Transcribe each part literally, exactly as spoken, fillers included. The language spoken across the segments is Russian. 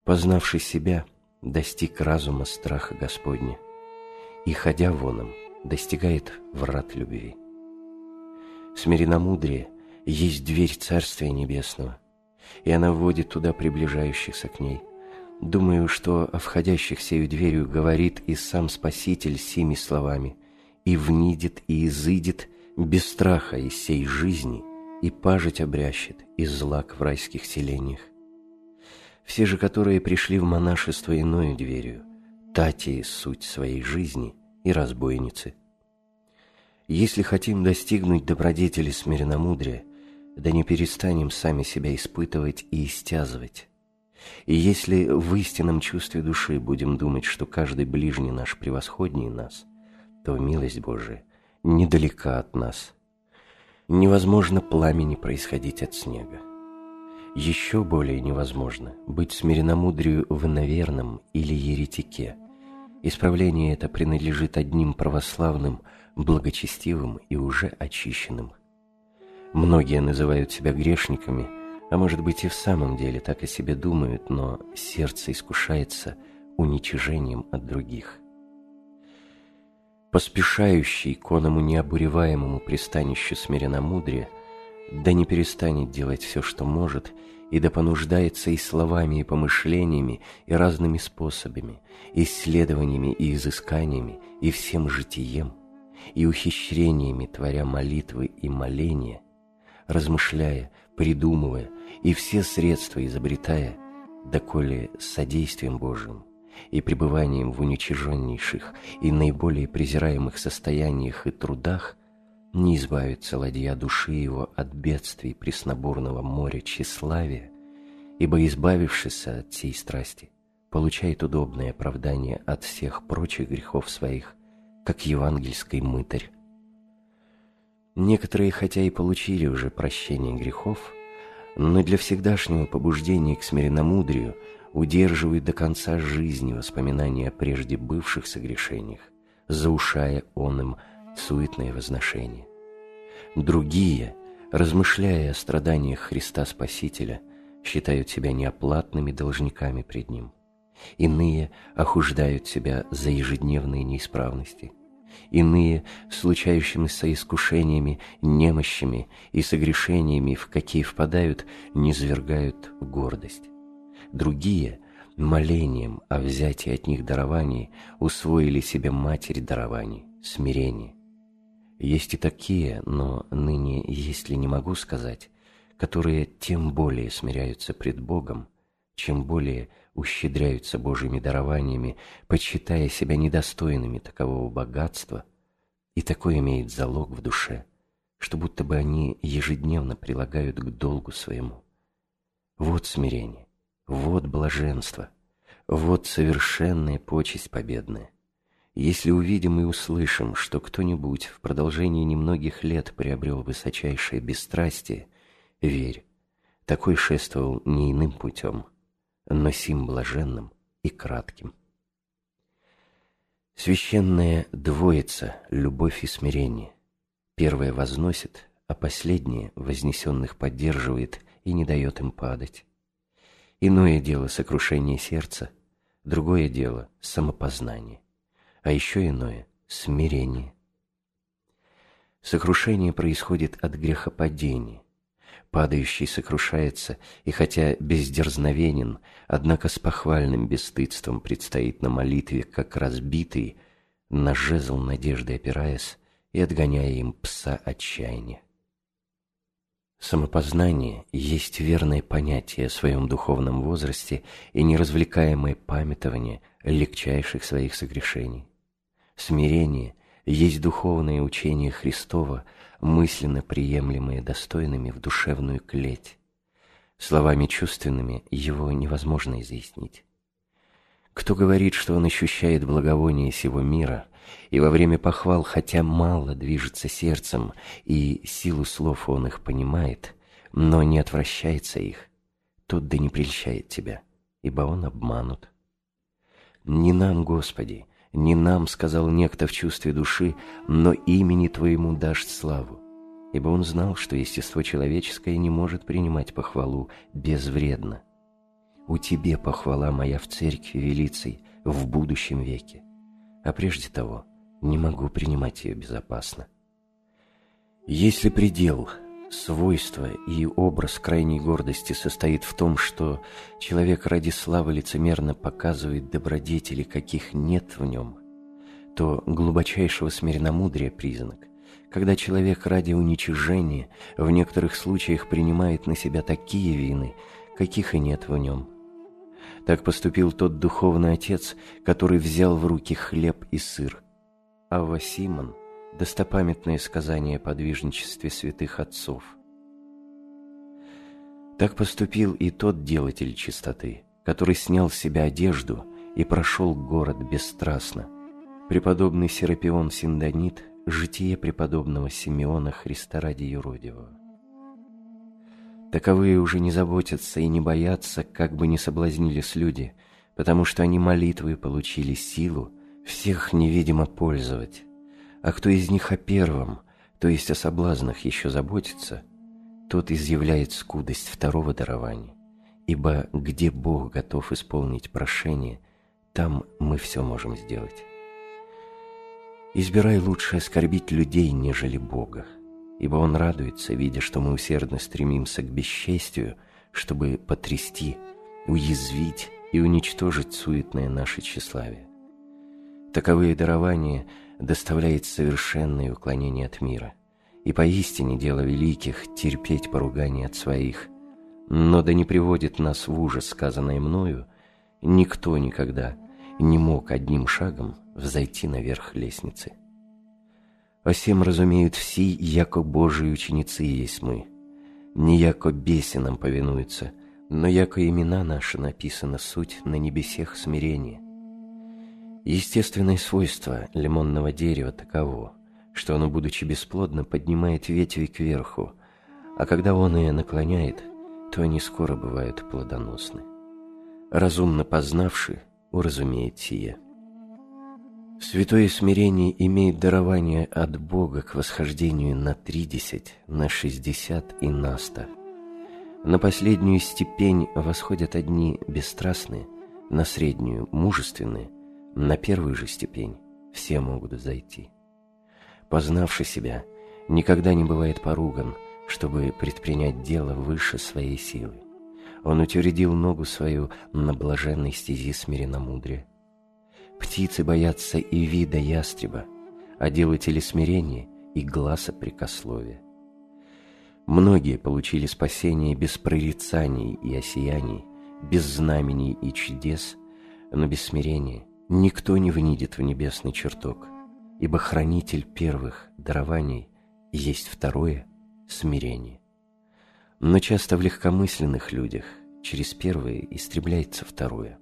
Познавший себя, достиг разума страха Господня, и, ходя воном, достигает врат любви. Смиренномудрие есть дверь Царствия Небесного, и она вводит туда приближающихся к ней. Думаю, что о входящих сею дверью говорит и сам Спаситель сими словами: «И внидет, и изыдет без страха из сей жизни, и пажить обрящет из злак в райских селениях». Все же, которые пришли в монашество иною дверью, тати суть своей жизни и разбойницы. Если хотим достигнуть добродетели смиренномудрия, да не перестанем сами себя испытывать и истязывать. И если в истинном чувстве души будем думать, что каждый ближний наш превосходнее нас, то милость Божия недалека от нас. Невозможно пламени происходить от снега. Еще более невозможно быть смиренномудрию в иноверном или еретике. Исправление это принадлежит одним православным, благочестивым и уже очищенным. Многие называют себя грешниками, а может быть и в самом деле так о себе думают, но сердце искушается уничижением от других. Поспешающий к оному необуреваемому пристанищу смиренномудрия, да не перестанет делать все, что может, и да понуждается и словами, и помышлениями, и разными способами, исследованиями и изысканиями, и всем житием, и ухищрениями, творя молитвы и моления, размышляя, придумывая, и все средства изобретая, доколе с содействием Божиим и пребыванием в уничиженнейших и наиболее презираемых состояниях и трудах не избавится ладья души его от бедствий преснобурного моря тщеславия, ибо, избавившись от сей страсти, получает удобное оправдание от всех прочих грехов своих, как евангельский мытарь. Некоторые, хотя и получили уже прощение грехов, но для всегдашнего побуждения к смиренномудрию удерживают до конца жизни воспоминания о прежде бывших согрешениях, заушая он им суетное возношение. Другие, размышляя о страданиях Христа Спасителя, считают себя неоплатными должниками пред Ним. Иные охуждают себя за ежедневные неисправности. Иные, случающимися искушениями, немощами и согрешениями, в какие впадают, низвергают гордость. Другие, молением о взятии от них дарований, усвоили себе матерь дарований, смирение. Есть и такие, но ныне, если не могу сказать, которые тем более смиряются пред Богом, чем более ущедряются Божьими дарованиями, почитая себя недостойными такового богатства, и такой имеет залог в душе, что будто бы они ежедневно прилагают к долгу своему. Вот смирение, вот блаженство, вот совершенная почесть победная. Если увидим и услышим, что кто-нибудь в продолжении немногих лет приобрел высочайшее бесстрастие, верь, такой шествовал не иным путем, но сим блаженным и кратким. Священная двоица, любовь и смирение. Первое возносит, а последнее вознесенных поддерживает и не дает им падать. Иное дело сокрушение сердца, другое дело самопознание, а еще иное смирение. Сокрушение происходит от грехопадения. Падающий сокрушается, и хотя бездерзновенен, однако с похвальным бесстыдством предстоит на молитве, как разбитый, на жезл надежды опираясь и отгоняя им пса отчаяния. Самопознание есть верное понятие о своем духовном возрасте и неразвлекаемое памятование легчайших своих согрешений. Смирение есть духовное учение Христова, мысленно приемлемое достойными в душевную клеть. Словами чувственными его невозможно изъяснить. Кто говорит, что он ощущает благовоние сего мира, и во время похвал, хотя мало движется сердцем, и силу слов он их понимает, но не отвращается их, тот да не прельщает тебя, ибо он обманут. «Не нам, Господи, не нам, — сказал некто в чувстве души, — но имени Твоему дашь славу». Ибо он знал, что естество человеческое не может принимать похвалу безвредно. у Тебе похвала моя в церкви велицей в будущем веке, а прежде того не могу принимать ее безопасно. Если предел, свойство и образ крайней гордости состоит в том, что человек ради славы лицемерно показывает добродетели, каких нет в нем, то глубочайшего смиренномудрия признак, когда человек ради уничижения в некоторых случаях принимает на себя такие вины, каких и нет в нем. Так поступил тот духовный отец, который взял в руки хлеб и сыр. Авва Симон – достопамятное сказание о подвижничестве святых отцов. Так поступил и тот делатель чистоты, который снял с себя одежду и прошел город бесстрастно. Преподобный Серапион Синдонит, житие преподобного Симеона Христа ради юродивого. Таковые уже не заботятся и не боятся, как бы ни соблазнились люди, потому что они молитвой получили силу всех невидимо пользовать. А кто из них о первом, то есть о соблазнах, еще заботится, тот изъявляет скудость второго дарования, ибо где Бог готов исполнить прошение, там мы все можем сделать. Избирай лучше оскорбить людей, нежели Бога, ибо Он радуется, видя, что мы усердно стремимся к бесчестию, чтобы потрясти, уязвить и уничтожить суетное наше тщеславие. Таковые дарования доставляет совершенное уклонение от мира, и поистине дело великих терпеть поругание от своих, но да не приводит нас в ужас сказанное мною, никто никогда не мог одним шагом взойти наверх лестницы. О сем разумеют все, яко Божии ученицы есть мы, не яко беси нам повинуются, но яко имена наши написано суть на небесех смирения. Естественное свойство лимонного дерева таково, что оно, будучи бесплодно, поднимает ветви кверху, а когда он ее наклоняет, то они скоро бывают плодоносны. Разумно познавши, уразумеет сие. Святое смирение имеет дарование от Бога к восхождению на тридесять, на шестьдесят и на сто. На последнюю степень восходят одни бесстрастные, на среднюю – мужественные, на первую же степень все могут зайти. Познавши себя, никогда не бывает поруган, чтобы предпринять дело выше своей силы. Он утвердил ногу свою на блаженной стези смиренномудрия. Птицы боятся и вида ястреба, а делатели смирения и гласа прекословия. Многие получили спасение без прорицаний и осияний, без знамений и чудес, но без смирения никто не внидит в небесный чертог, ибо хранитель первых дарований есть второе – смирение. Но часто в легкомысленных людях через первое истребляется второе.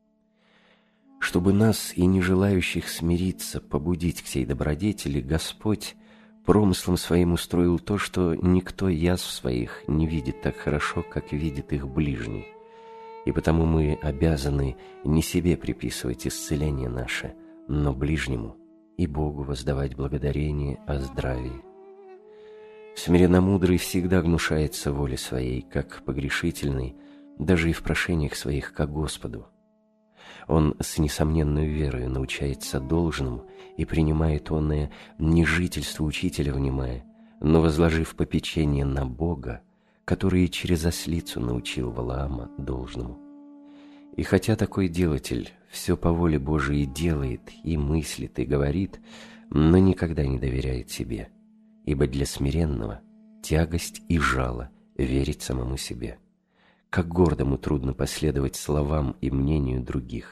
Чтобы нас и не желающих смириться побудить к сей добродетели, Господь промыслом своим устроил то, что никто язв своих не видит так хорошо, как видит их ближний, и потому мы обязаны не себе приписывать исцеление наше, но ближнему и Богу воздавать благодарение о здравии. Смиренномудрый всегда гнушается воли своей, как погрешительный, даже и в прошениях своих ко Господу. Он с несомненной верой научается должному и принимает оное не жительство учителя внимая, но возложив попечение на Бога, который через ослицу научил Валаама должному. И хотя такой делатель все по воле Божией делает и мыслит и говорит, но никогда не доверяет себе, ибо для смиренного тягость и жало верить самому себе. Как гордому трудно последовать словам и мнению других.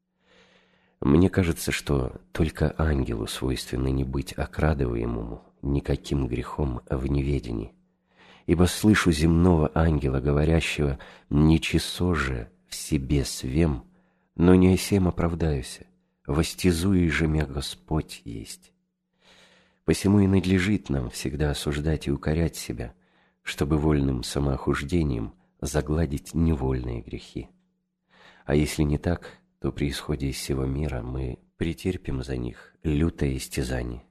Мне кажется, что только ангелу свойственно не быть окрадываемому никаким грехом в неведении, ибо слышу земного ангела, говорящего «ничего же в себе свем, но не осем оправдаюся, востязуй же мя Господь есть». Посему и надлежит нам всегда осуждать и укорять себя, чтобы вольным самоохуждением загладить невольные грехи. А если не так, то при исходе из сего мира мы претерпим за них лютое истязание.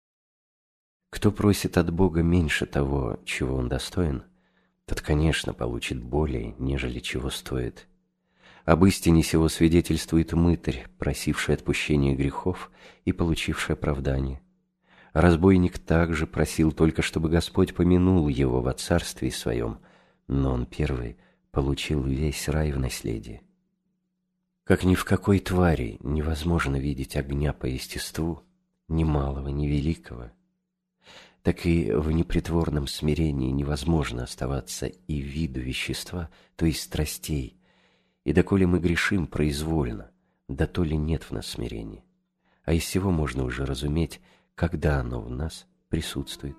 Кто просит от Бога меньше того, чего он достоин, тот, конечно, получит более, нежели чего стоит. Об истине сего свидетельствует мытарь, просивший отпущения грехов и получивший оправдание. Разбойник также просил только, чтобы Господь помянул его во царстве своем, но он первый получил весь рай в наследие. Как ни в какой твари невозможно видеть огня по естеству, ни малого, ни великого, так и в непритворном смирении невозможно оставаться и виду вещества, то есть страстей, и доколе мы грешим произвольно, да то ли нет в нас смирения, а из всего можно уже разуметь, когда оно в нас присутствует.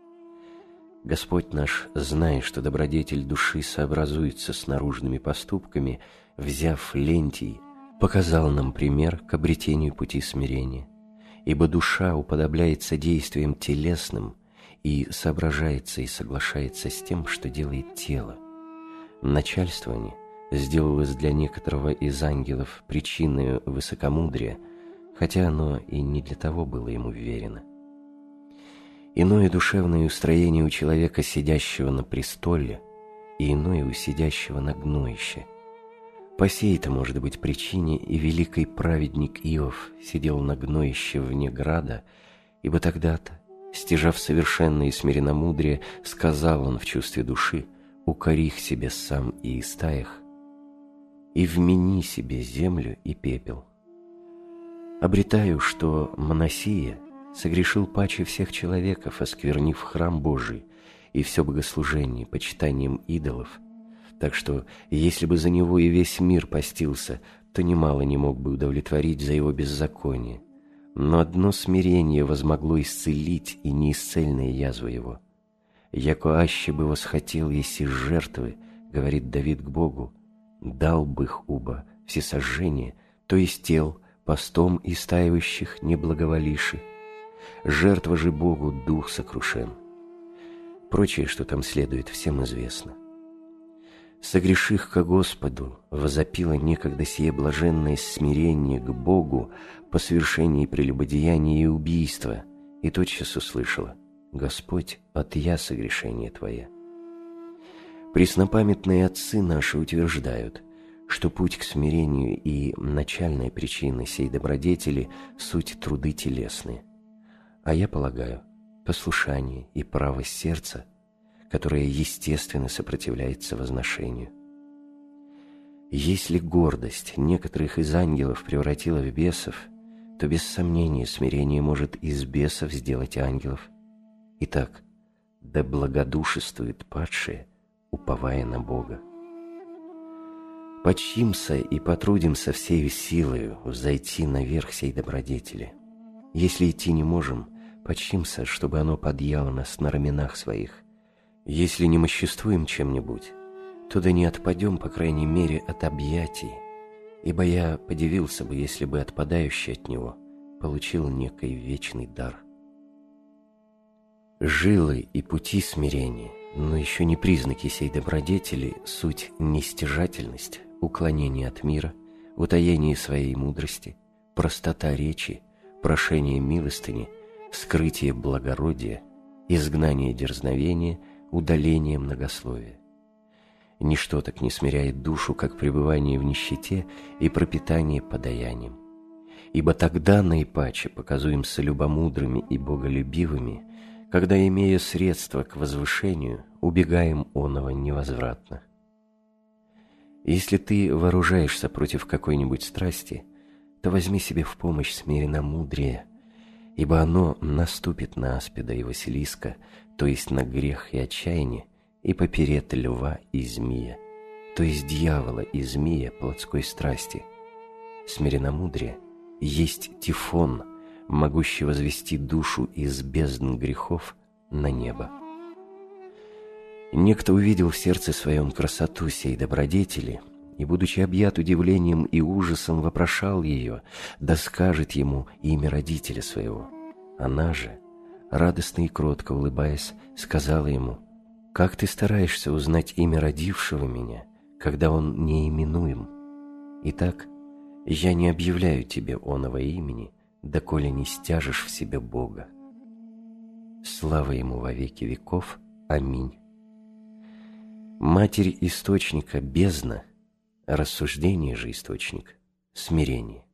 Господь наш, зная, что добродетель души сообразуется с наружными поступками, взяв лентий, показал нам пример к обретению пути смирения, ибо душа уподобляется действиям телесным и соображается и соглашается с тем, что делает тело. Начальствование сделалось для некоторого из ангелов причиной высокомудрия, хотя оно и не для того было ему вверено. Иное душевное устроение у человека, сидящего на престоле, и иное у сидящего на гноище. По сей-то, может быть, причине и великий праведник Иов сидел на гноище вне града, ибо тогда-то, стяжав совершенное и смиренномудрие, сказал он в чувстве души: «Укорих себе сам и истаях, и вмени себе землю и пепел». Обретаю, что Моносия согрешил паче всех человеков, осквернив храм Божий и все богослужение почитанием идолов, так что, если бы за него и весь мир постился, то немало не мог бы удовлетворить за его беззаконие. Но одно смирение возмогло исцелить и неисцельные язвы его. «Яко аще бы восхотел еси жертвы, — говорит Давид к Богу, — дал бы их уба всесожжение, то есть тел, постом истаивающих не благоволивши. Жертва же Богу дух сокрушен». Прочее, что там следует, всем известно. Согреших ко Господу, возопило некогда сие блаженное смирение к Богу по совершении прелюбодеяния и убийства, и тотчас услышала: «Господь, отъя согрешение Твое». Преснопамятные отцы наши утверждают, что путь к смирению и начальная причина сей добродетели – суть труды телесные. А я полагаю, послушание и правость сердца, которое естественно сопротивляется возношению. Если гордость некоторых из ангелов превратила в бесов, то без сомнения смирение может из бесов сделать ангелов. Итак, да благодушествует падшие, уповая на Бога. Почимся и потрудимся всею силою взойти наверх сей добродетели. Если идти не можем, почимся, чтобы оно подъяло нас на раменах своих. Если не моществуем чем-нибудь, то да не отпадем, по крайней мере, от объятий, ибо я подивился бы, если бы отпадающий от него получил некий вечный дар. Жилы и пути смирения, но еще не признаки сей добродетели, суть нестяжательность, уклонение от мира, утаение своей мудрости, простота речи, прошение милостыни, скрытие благородия, изгнание дерзновения, удаление многословия. Ничто так не смиряет душу, как пребывание в нищете и пропитание подаянием. Ибо тогда наипаче показуемся любомудрыми и боголюбивыми, когда, имея средства к возвышению, убегаем оного невозвратно. Если ты вооружаешься против какой-нибудь страсти, то возьми себе в помощь смиренномудрие, ибо оно наступит на аспида и Василиска, то есть на грех и отчаяние, и поперет льва и змея, то есть дьявола и змея плотской страсти. Смиренномудрие есть тифон, могущий возвести душу из бездн грехов на небо. Некто увидел в сердце своем красоту сей добродетели и, будучи объят удивлением и ужасом, вопрошал ее, да скажет ему имя родителя своего. Она же, радостно и кротко улыбаясь, сказала ему: «Как ты стараешься узнать имя родившего меня, когда он неименуем? Итак, я не объявляю тебе оного имени, доколе не стяжешь в себе Бога». Слава ему во веки веков. Аминь. Матерь источника бездна Рассуждение же источник — смирение.